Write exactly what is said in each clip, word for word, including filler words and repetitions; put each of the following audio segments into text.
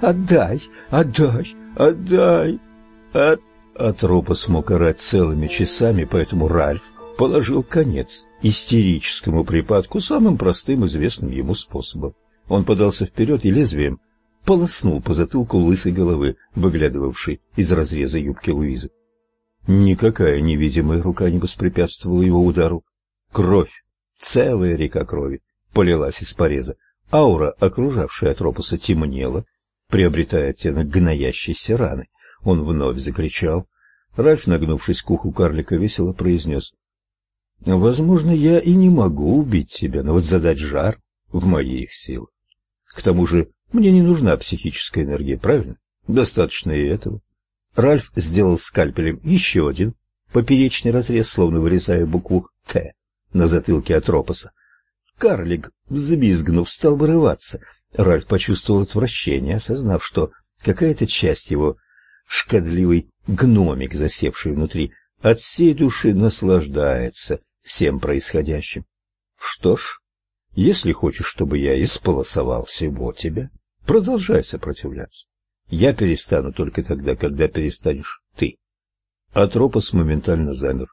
Отдай, отдай, отдай. От... Атропос мог орать целыми часами, поэтому Ральф положил конец истерическому припадку самым простым известным ему способом. Он подался вперед и лезвием полоснул по затылку лысой головы, выглядывавшей из разреза юбки Луизы. Никакая невидимая рука не воспрепятствовала его удару. Кровь, целая река крови, полилась из пореза. Аура, окружавшая Атропоса, темнела, приобретая оттенок гноящейся раны. Он вновь закричал. Ральф, нагнувшись к уху карлика, весело произнес: «Возможно, я и не могу убить тебя, но вот задать жар в моих силах. К тому же мне не нужна психическая энергия, правильно? Достаточно и этого». Ральф сделал скальпелем еще один поперечный разрез, словно вырезая букву «Т» на затылке Атропоса. Карлик, взвизгнув, стал вырываться. Ральф почувствовал отвращение, осознав, что какая-то часть его, шкодливый гномик, засевший внутри, от всей души наслаждается всем происходящим. Что ж, если хочешь, чтобы я исполосовал всего тебя, продолжай сопротивляться. Я перестану только тогда, когда перестанешь ты. Атропос моментально замер.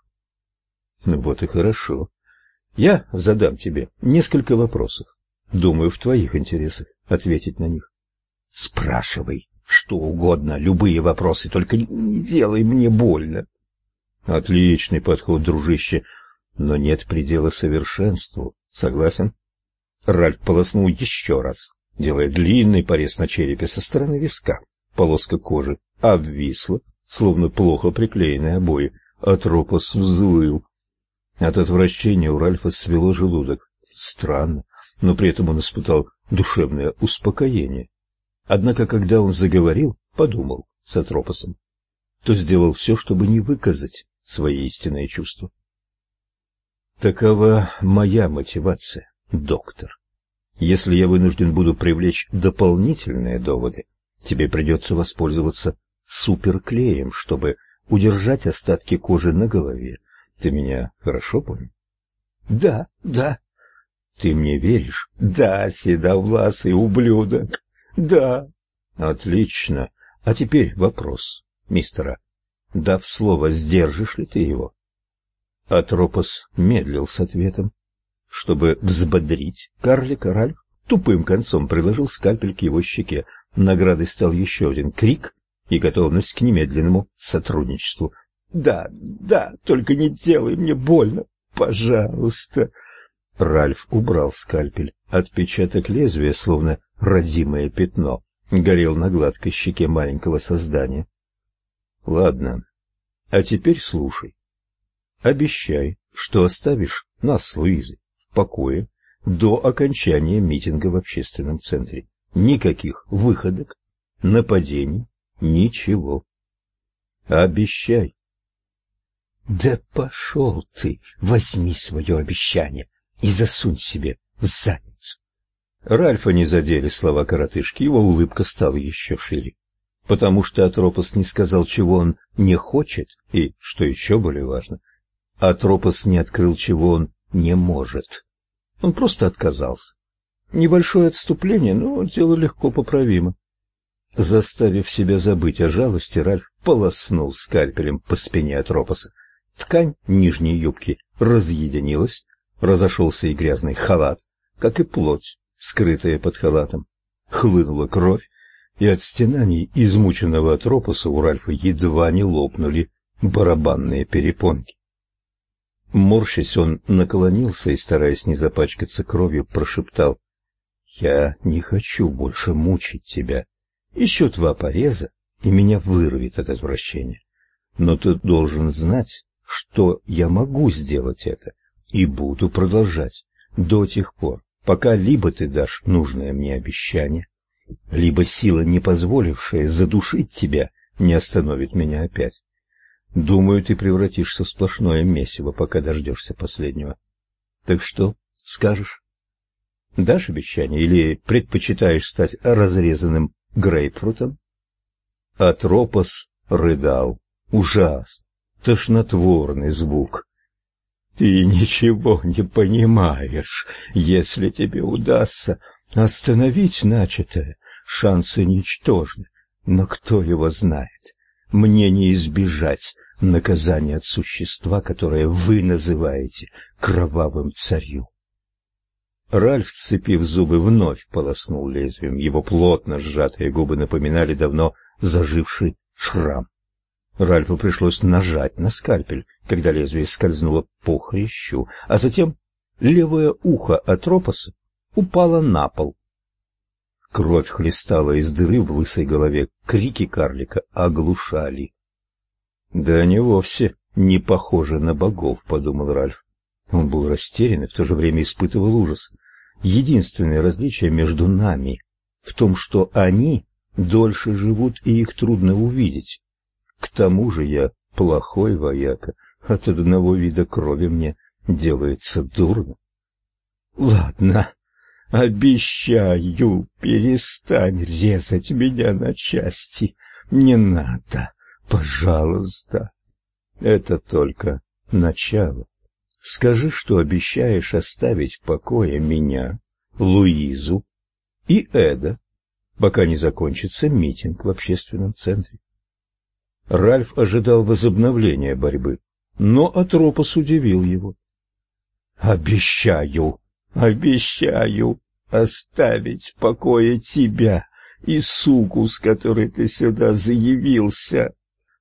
Ну вот и хорошо. Я задам тебе несколько вопросов. Думаю, в твоих интересах ответить на них. Спрашивай что угодно, любые вопросы, только не делай мне больно. Отличный подход, дружище, но нет предела совершенству. Согласен? Ральф полоснул еще раз, делая длинный порез на черепе со стороны виска. Полоска кожи обвисла, словно плохо приклеенные обои. Атропос взвыл. От отвращения у Ральфа свело желудок. Странно, но при этом он испытал душевное успокоение. Однако, когда он заговорил, подумал с Атропосом, то сделал все, чтобы не выказать свои истинные чувства. Такова моя мотивация, доктор. Если я вынужден буду привлечь дополнительные доводы, тебе придется воспользоваться суперклеем, чтобы удержать остатки кожи на голове. Ты меня хорошо понял? Да, да. Ты мне веришь? Да, седовласый ублюдок. Да. Отлично. А теперь вопрос, мистера. Дав слово, сдержишь ли ты его? Атропос медлил с ответом. Чтобы взбодрить карлика, Ральф тупым концом приложил скальпель к его щеке. Наградой стал еще один крик и готовность к немедленному сотрудничеству. Да, да, только не делай мне больно, пожалуйста. Ральф убрал скальпель. Отпечаток лезвия, словно родимое пятно, горел на гладкой щеке маленького создания. Ладно, а теперь слушай. Обещай, что оставишь нас с Луизой в покое до окончания митинга в общественном центре. Никаких выходок, нападений, ничего. Обещай. Да пошел ты, возьми свое обещание и засунь себе в задницу. Ральфа не задели слова коротышки, его улыбка стала еще шире, потому что Атропос не сказал, чего он не хочет, и, что еще более важно, Атропос не открыл, чего он не может. Он просто отказался. Небольшое отступление, но дело легко поправимо. Заставив себя забыть о жалости, Ральф полоснул скальпелем по спине Атропоса. Ткань нижней юбки разъединилась, разошелся и грязный халат, как и плоть, скрытая под халатом. Хлынула кровь, и от стенаний измученного Атропоса у Ральфа едва не лопнули барабанные перепонки. Морщась, он наклонился и, стараясь не запачкаться кровью, прошептал: «Я не хочу больше мучить тебя. Еще два пореза, и меня вырвет от отвращения. Но ты должен знать, что я могу сделать это, и буду продолжать до тех пор, пока либо ты дашь нужное мне обещание, либо сила, не позволившая задушить тебя, не остановит меня опять. Думаю, ты превратишься в сплошное месиво, пока дождешься последнего. Так что скажешь? Дашь обещание или предпочитаешь стать разрезанным грейпфрутом?» Атропос рыдал. Ужасно, тошнотворный звук. «Ты ничего не понимаешь. Если тебе удастся остановить начатое, шансы ничтожны. Но кто его знает? Мне не избежать наказания от существа, которое вы называете кровавым царем. Ральф, сцепив зубы, вновь полоснул лезвием. Его плотно сжатые губы напоминали давно заживший шрам. Ральфу пришлось нажать на скальпель, когда лезвие скользнуло по хрящу, а затем левое ухо Атропоса упало на пол. Кровь хлестала из дыры в лысой голове, крики карлика оглушали. «Да они вовсе не похожи на богов», — подумал Ральф. Он был растерян и в то же время испытывал ужас. Единственное различие между нами в том, что они дольше живут, и их трудно увидеть. К тому же я плохой вояка, от одного вида крови мне делается дурно. Ладно, обещаю, перестань резать меня на части. Не надо, пожалуйста. Это только начало. Скажи, что обещаешь оставить в покое меня, Луизу и Эда, пока не закончится митинг в общественном центре. Ральф ожидал возобновления борьбы, но Атропос удивил его. «Обещаю, обещаю оставить в покое тебя и суку, с которой ты сюда заявился».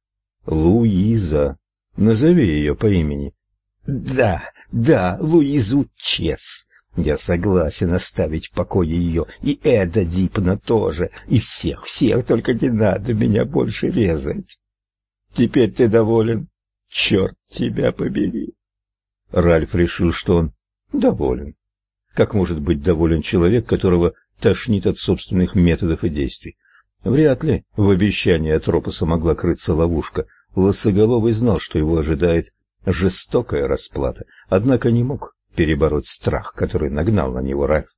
«Луиза, назови ее по имени». «Да, да, Луизу Чес. Я согласен оставить в покое ее, и Эда Дипна тоже, и всех, всех, только не надо меня больше резать. Теперь ты доволен? Черт тебя побери!» Ральф решил, что он доволен. Как может быть доволен человек, которого тошнит от собственных методов и действий? Вряд ли в обещании Атропоса могла крыться ловушка. Лысоголовый знал, что его ожидает жестокая расплата, однако не мог перебороть страх, который нагнал на него Ральф.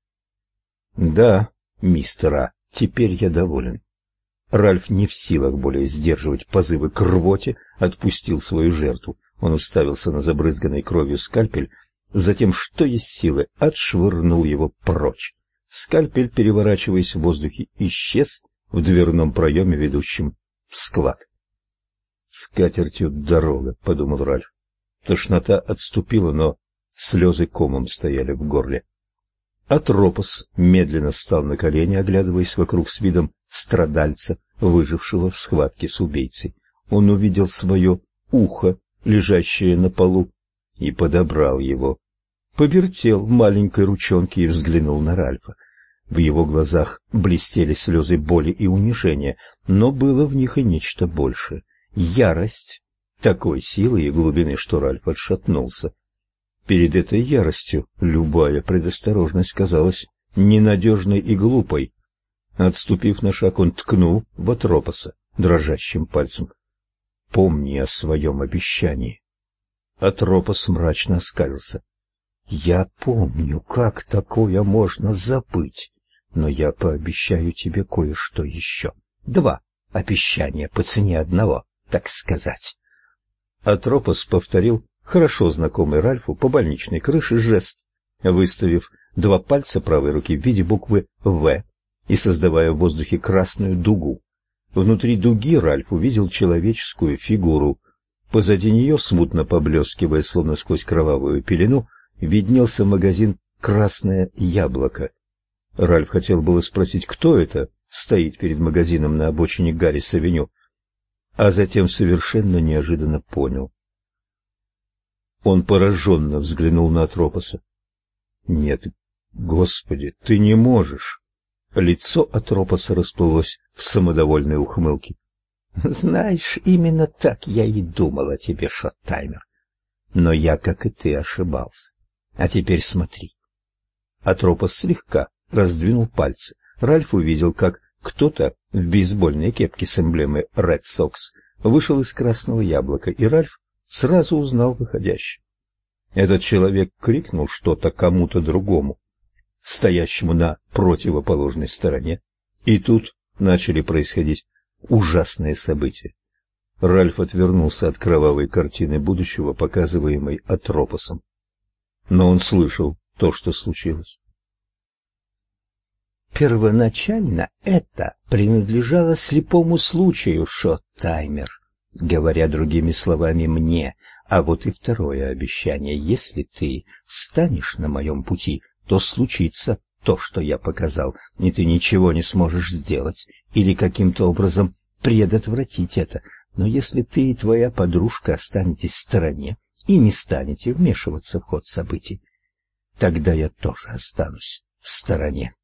«Да, мистер А, теперь я доволен». Ральф, не в силах более сдерживать позывы к рвоте, отпустил свою жертву. Он уставился на забрызганный кровью скальпель, затем, что есть силы, отшвырнул его прочь. Скальпель, переворачиваясь в воздухе, исчез в дверном проеме, ведущем в склад. «С катертью дорога», — подумал Ральф. Тошнота отступила, но слезы комом стояли в горле. Атропос медленно встал на колени, оглядываясь вокруг с видом страдальца, выжившего в схватке с убийцей. Он увидел свое ухо, лежащее на полу, и подобрал его. Повертел в маленькой ручонке и взглянул на Ральфа. В его глазах блестели слезы боли и унижения, но было в них и нечто большее. Ярость такой силы и глубины, что Ральф отшатнулся. Перед этой яростью любая предосторожность казалась ненадежной и глупой. Отступив на шаг, он ткнул в Атропоса дрожащим пальцем. «Помни о своем обещании». Атропос мрачно оскалился. «Я помню, как такое можно забыть, но я пообещаю тебе кое-что еще. Два обещания по цене одного, так сказать». Атропос повторил хорошо знакомый Ральфу по больничной крыше жест, выставив два пальца правой руки в виде буквы «В» и создавая в воздухе красную дугу. Внутри дуги Ральф увидел человеческую фигуру. Позади нее, смутно поблескивая, словно сквозь кровавую пелену, виднелся магазин «Красное яблоко». Ральф хотел было спросить, кто это стоит перед магазином на обочине Гаррис-авеню, а затем совершенно неожиданно понял. Он пораженно взглянул на Атропоса. «Нет, Господи, ты не можешь!» Лицо Атропоса расплылось в самодовольной ухмылке. «Знаешь, именно так я и думал о тебе, Шоттаймер. Но я, как и ты, ошибался. А теперь смотри». Атропос слегка раздвинул пальцы. Ральф увидел, как кто-то в бейсбольной кепке с эмблемой Red Sox вышел из красного яблока, и Ральф сразу узнал выходящего. Этот человек крикнул что-то кому-то другому, стоящему на противоположной стороне, и тут начали происходить ужасные события. Ральф отвернулся от кровавой картины будущего, показываемой Атропосом. Но он слышал то, что случилось. Первоначально это принадлежало слепому случаю, Шоттаймер, говоря другими словами мне. А вот и второе обещание: если ты встанешь на моем пути, то случится то, что я показал, и ты ничего не сможешь сделать или каким-то образом предотвратить это. Но если ты и твоя подружка останетесь в стороне и не станете вмешиваться в ход событий, тогда я тоже останусь в стороне.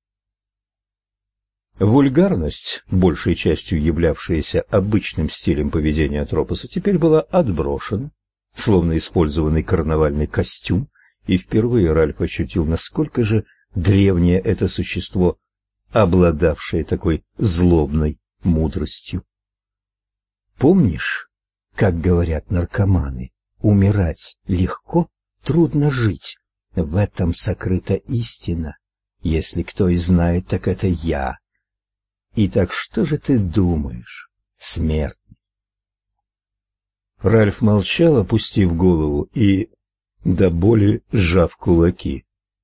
Вульгарность, большей частью являвшаяся обычным стилем поведения Атропоса, теперь была отброшена, словно использованный карнавальный костюм, и впервые Ральф ощутил, насколько же древнее это существо, обладавшее такой злобной мудростью. Помнишь, как говорят наркоманы, умирать легко, трудно жить? В этом сокрыта истина. Если кто и знает, так это я. Итак, что же ты думаешь, смертный? Ральф молчал, опустив голову и до боли сжав кулаки.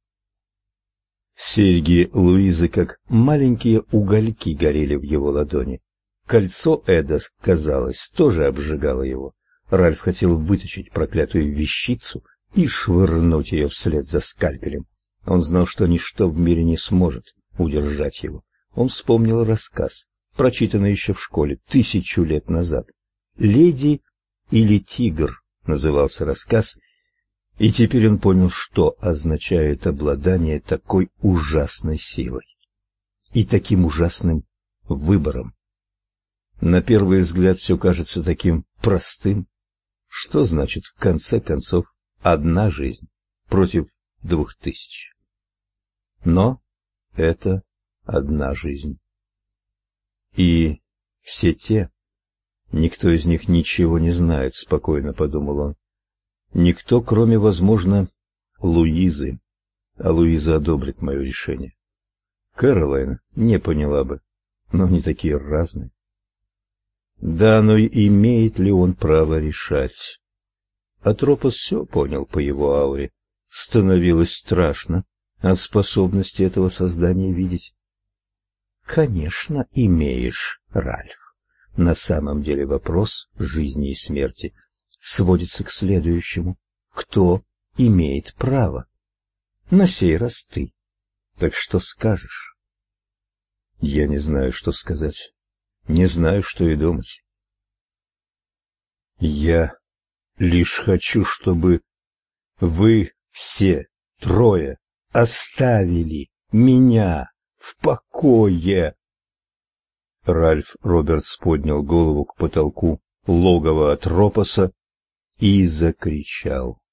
Серьги Луизы, как маленькие угольки, горели в его ладони. Кольцо Эда, казалось, тоже обжигало его. Ральф хотел вытащить проклятую вещицу и швырнуть ее вслед за скальпелем. Он знал, что ничто в мире не сможет удержать его. Он вспомнил рассказ, прочитанный еще в школе тысячу лет назад. «Леди или тигр» назывался рассказ, и теперь он понял, что означает обладание такой ужасной силой и таким ужасным выбором. На первый взгляд все кажется таким простым. Что значит, в конце концов, одна жизнь против двух тысяч? Но это одна жизнь. И все те, никто из них ничего не знает, спокойно подумал он. Никто, кроме, возможно, Луизы. А Луиза одобрит мое решение. Кэролайн не поняла бы, но они такие разные. Да, но имеет ли он право решать? Атропос все понял по его ауре. Становилось страшно от способности этого создания видеть. Конечно, имеешь, Ральф. На самом деле вопрос жизни и смерти сводится к следующему: кто имеет право? На сей раз ты. Так что скажешь? Я не знаю, что сказать. Не знаю, что и думать. Я лишь хочу, чтобы вы все трое оставили меня в покое. Ральф Робертс поднял голову к потолку логова Атропоса и закричал.